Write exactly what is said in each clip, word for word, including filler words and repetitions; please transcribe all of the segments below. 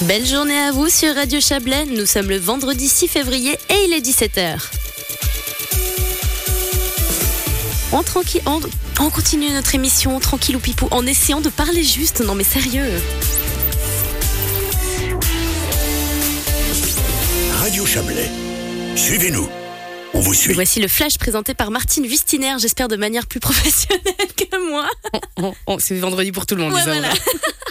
Belle journée à vous sur Radio Chablais. Nous sommes le vendredi six février et il est dix-sept heures. On, tranquille, on, on continue notre émission tranquille ou pipou en essayant de parler juste. Non mais sérieux. Radio Chablais, suivez-nous. On vous suit. Et voici le flash présenté par Martine Wustiner, j'espère de manière plus professionnelle que moi. Oh, oh, oh, c'est vendredi pour tout le monde, ouais, Isaura. voilà.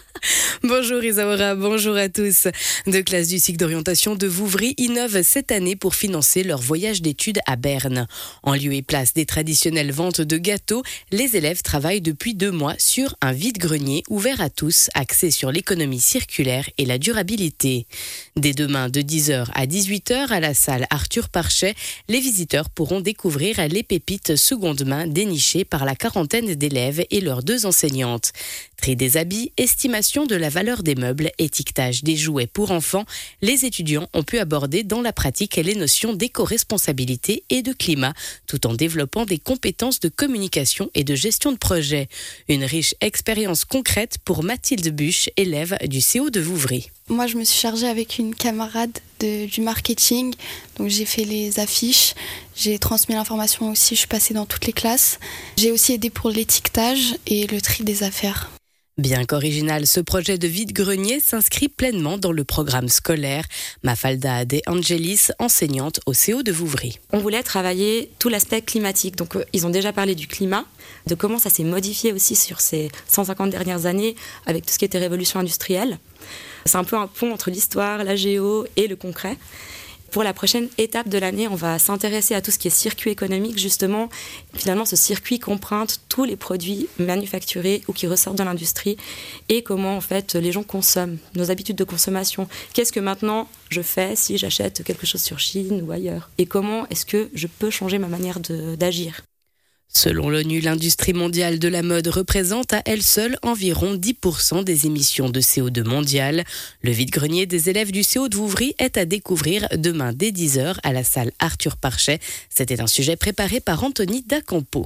Bonjour Isaura, bonjour à tous. Deux classes du cycle d'orientation de Vouvry innovent cette année pour financer leur voyage d'études à Berne. En lieu et place des traditionnelles ventes de gâteaux, les élèves travaillent depuis deux mois sur un vide-grenier ouvert à tous, axé sur l'économie circulaire et la durabilité. Dès demain de dix heures à dix-huit heures à la salle Arthur Parchet, les visiteurs pourront découvrir les pépites seconde main dénichées par la quarantaine d'élèves et leurs deux enseignantes. Tri des habits, estimation de la valeur des meubles, étiquetage des jouets pour enfants, les étudiants ont pu aborder dans la pratique les notions d'éco-responsabilité et de climat, tout en développant des compétences de communication et de gestion de projet. Une riche expérience concrète pour Mathilde Buche, élève du C O de Vouvry. Moi, je me suis chargée avec une camarade de, du marketing, donc j'ai fait les affiches, j'ai transmis l'information aussi, je suis passée dans toutes les classes. J'ai aussi aidé pour l'étiquetage et le tri des affaires. Bien qu'original, ce projet de vide-grenier s'inscrit pleinement dans le programme scolaire. Mafalda De Angelis, enseignante au C O de Vouvry. On voulait travailler tout l'aspect climatique. Donc, euh, ils ont déjà parlé du climat, de comment ça s'est modifié aussi sur ces cent cinquante dernières années avec tout ce qui était révolution industrielle. C'est un peu un pont entre l'histoire, la géo et le concret. Pour la prochaine étape de l'année, on va s'intéresser à tout ce qui est circuit économique, justement. Finalement, ce circuit qu'empruntent tous les produits manufacturés ou qui ressortent de l'industrie et comment, en fait, les gens consomment, nos habitudes de consommation. Qu'est-ce que maintenant je fais si j'achète quelque chose sur Chine ou ailleurs? Et comment est-ce que je peux changer ma manière de, d'agir? Selon l'ONU, l'industrie mondiale de la mode représente à elle seule environ dix pour cent des émissions de C O deux mondiales. Le vide-grenier des élèves du C O de Vouvry est à découvrir demain dès dix heures à la salle Arthur Parchet. C'était un sujet préparé par Anthony Dacampo.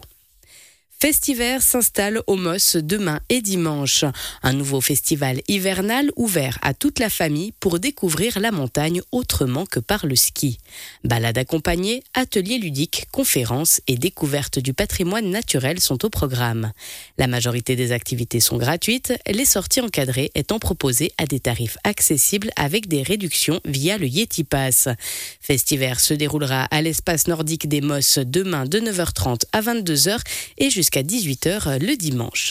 Festiver s'installe au M O S demain et dimanche. Un nouveau festival hivernal ouvert à toute la famille pour découvrir la montagne autrement que par le ski. Balades accompagnées, ateliers ludiques, conférences et découvertes du patrimoine naturel sont au programme. La majorité des activités sont gratuites, les sorties encadrées étant proposées à des tarifs accessibles avec des réductions via le Yeti Pass. Festiver se déroulera à l'espace nordique des M O S demain de neuf heures trente à vingt-deux heures et jusqu'à jusqu'à dix-huit heures le dimanche.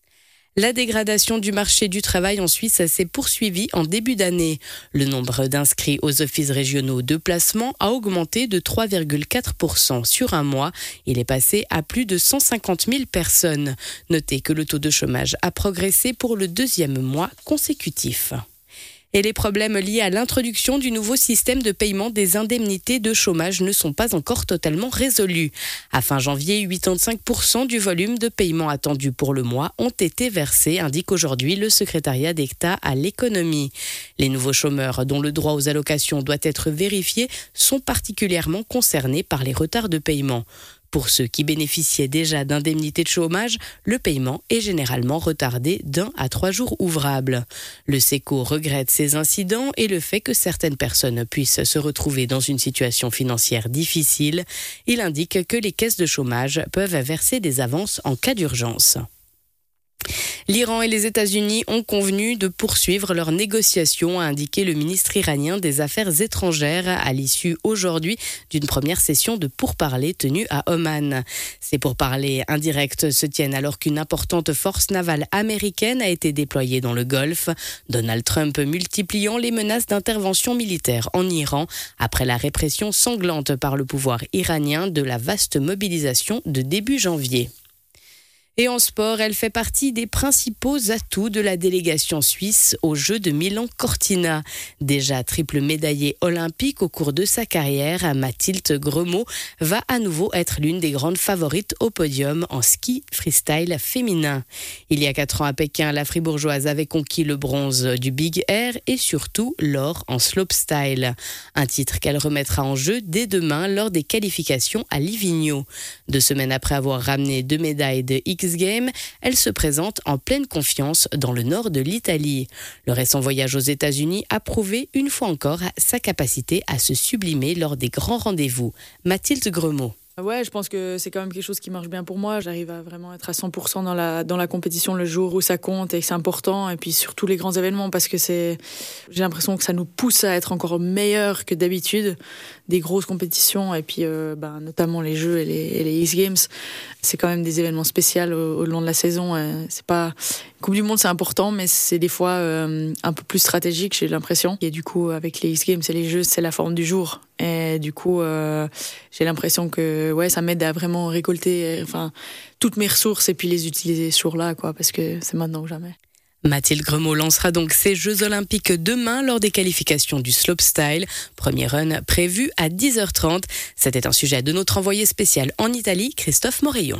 La dégradation du marché du travail en Suisse s'est poursuivie en début d'année. Le nombre d'inscrits aux offices régionaux de placement a augmenté de trois virgule quatre pour cent sur un mois. Il est passé à plus de cent cinquante mille personnes. Notez que le taux de chômage a progressé pour le deuxième mois consécutif. Et les problèmes liés à l'introduction du nouveau système de paiement des indemnités de chômage ne sont pas encore totalement résolus. À fin janvier, quatre-vingt-quinze pour cent du volume de paiement attendu pour le mois ont été versés, indique aujourd'hui le secrétariat d'État à l'économie. Les nouveaux chômeurs dont le droit aux allocations doit être vérifié sont particulièrement concernés par les retards de paiement. Pour ceux qui bénéficiaient déjà d'indemnités de chômage, le paiement est généralement retardé d'un à trois jours ouvrables. Le SECO regrette ces incidents et le fait que certaines personnes puissent se retrouver dans une situation financière difficile. Il indique que les caisses de chômage peuvent verser des avances en cas d'urgence. L'Iran et les États-Unis ont convenu de poursuivre leurs négociations, a indiqué le ministre iranien des Affaires étrangères à l'issue aujourd'hui d'une première session de pourparlers tenue à Oman. Ces pourparlers indirects se tiennent alors qu'une importante force navale américaine a été déployée dans le Golfe. Donald Trump multipliant les menaces d'intervention militaire en Iran après la répression sanglante par le pouvoir iranien de la vaste mobilisation de début janvier. Et en sport, elle fait partie des principaux atouts de la délégation suisse aux Jeux de Milan-Cortina. Déjà triple médaillée olympique au cours de sa carrière, Mathilde Gremaud va à nouveau être l'une des grandes favorites au podium en ski freestyle féminin. Il y a quatre ans à Pékin, la fribourgeoise avait conquis le bronze du Big Air et surtout l'or en slopestyle. Un titre qu'elle remettra en jeu dès demain lors des qualifications à Livigno. Deux semaines après avoir ramené deux médailles de X X-Games, elle se présente en pleine confiance dans le nord de l'Italie. Le récent voyage aux États-Unis a prouvé une fois encore sa capacité à se sublimer lors des grands rendez-vous. Mathilde Gremaud. Ouais, je pense que c'est quand même quelque chose qui marche bien pour moi. J'arrive à vraiment être à cent pour cent dans la, dans la compétition le jour où ça compte et que c'est important. Et puis sur tous les grands événements, parce que c'est, j'ai l'impression que ça nous pousse à être encore meilleurs que d'habitude. Des grosses compétitions et puis euh, bah, notamment les Jeux et les, et les X-Games. C'est quand même des événements spéciaux au, au long de la saison. C'est pas... Coupe du Monde, c'est important, mais c'est des fois euh, un peu plus stratégique, j'ai l'impression. Et du coup, avec les X-Games et les Jeux, c'est la forme du jour. Et du coup, euh, j'ai l'impression que ouais, ça m'aide à vraiment récolter enfin, toutes mes ressources et puis les utiliser ce jour-là, quoi, parce que c'est maintenant ou jamais. Mathilde Gremaud lancera donc ses Jeux Olympiques demain lors des qualifications du slopestyle. Premier run prévu à dix heures trente. C'était un sujet de notre envoyé spécial en Italie, Christophe Morillon.